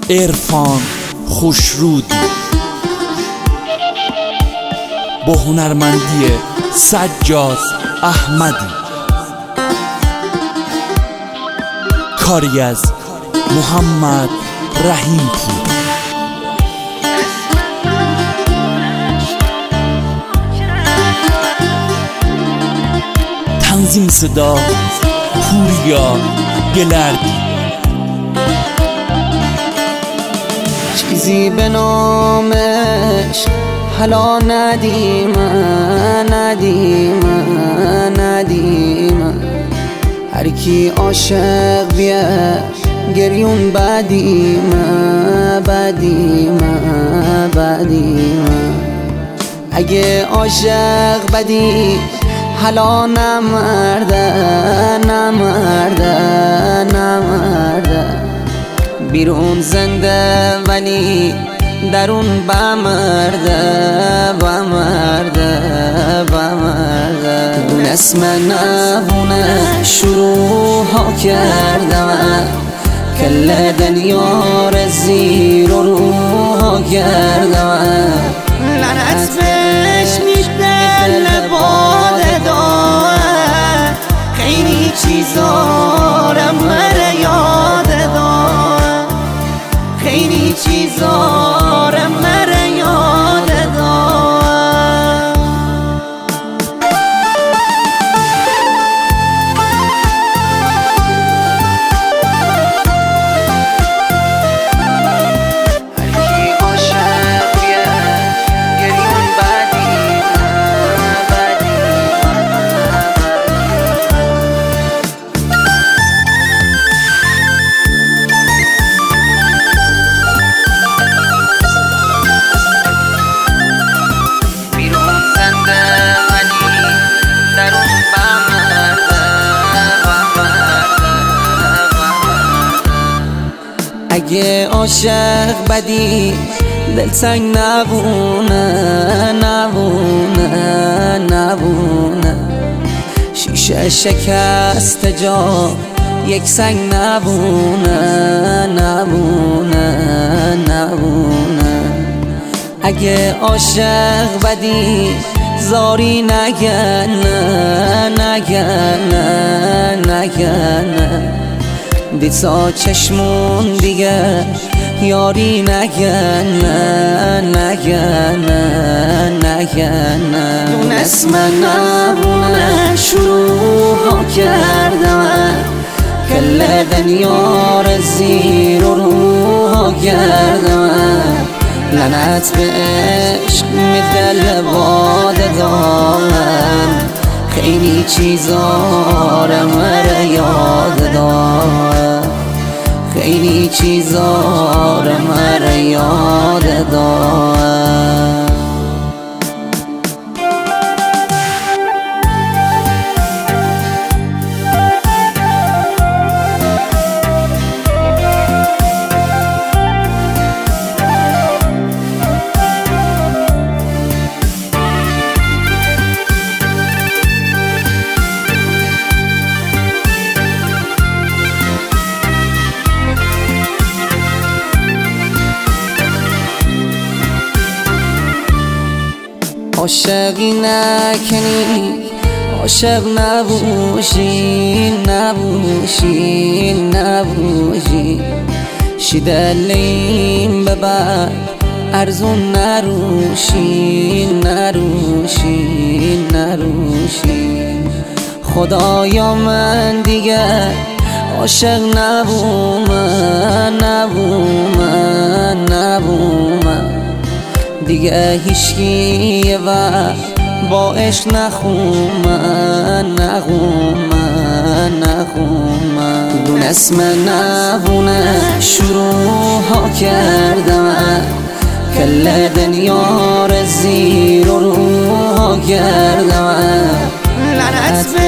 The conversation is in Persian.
عرفان خوشرودی با هنرمندی سجاد احمدی، کاری از محمد رحیم پور، تنظیم صدا پوریا گلردی. چیزی به نامش حالا ندیم هر کی عاشق بیه گریون بدیم اگه عاشق بدی حالا نمرده بیرون زنده ولی درون بمرده اسم نبونه شروع ها کردم کل دنیا زیر و روح ها کردم لعنت بهش میده لباد دار خیلی چیزا رو مره یاد دار خیلی چیزا رو مره یاد دار اگه عاشق بدی دلتنگ نبونه شیشه شکست جا یک سنگ نبونه اگه عاشق بدی زاری نگن دیسا چشمون دیگه یاری نگن اون اسم نبونه شروع ها کردم کل دنیا زیر و روح ها کردم لعنت به عشق میده لباد دارم خیلی چیزا رو مره یاد دار خیلی چیزا رو مره یاد دار عاشقی نکنی عاشق نبوشی شیدلیم ببر ارزون نروشی خدایا من دیگه عاشق نبومم دیگه هیچکی و با عشق نخومن دون اسم نبونه شروع ها کردم کل دنیا زیر و روح ها کردم لعنت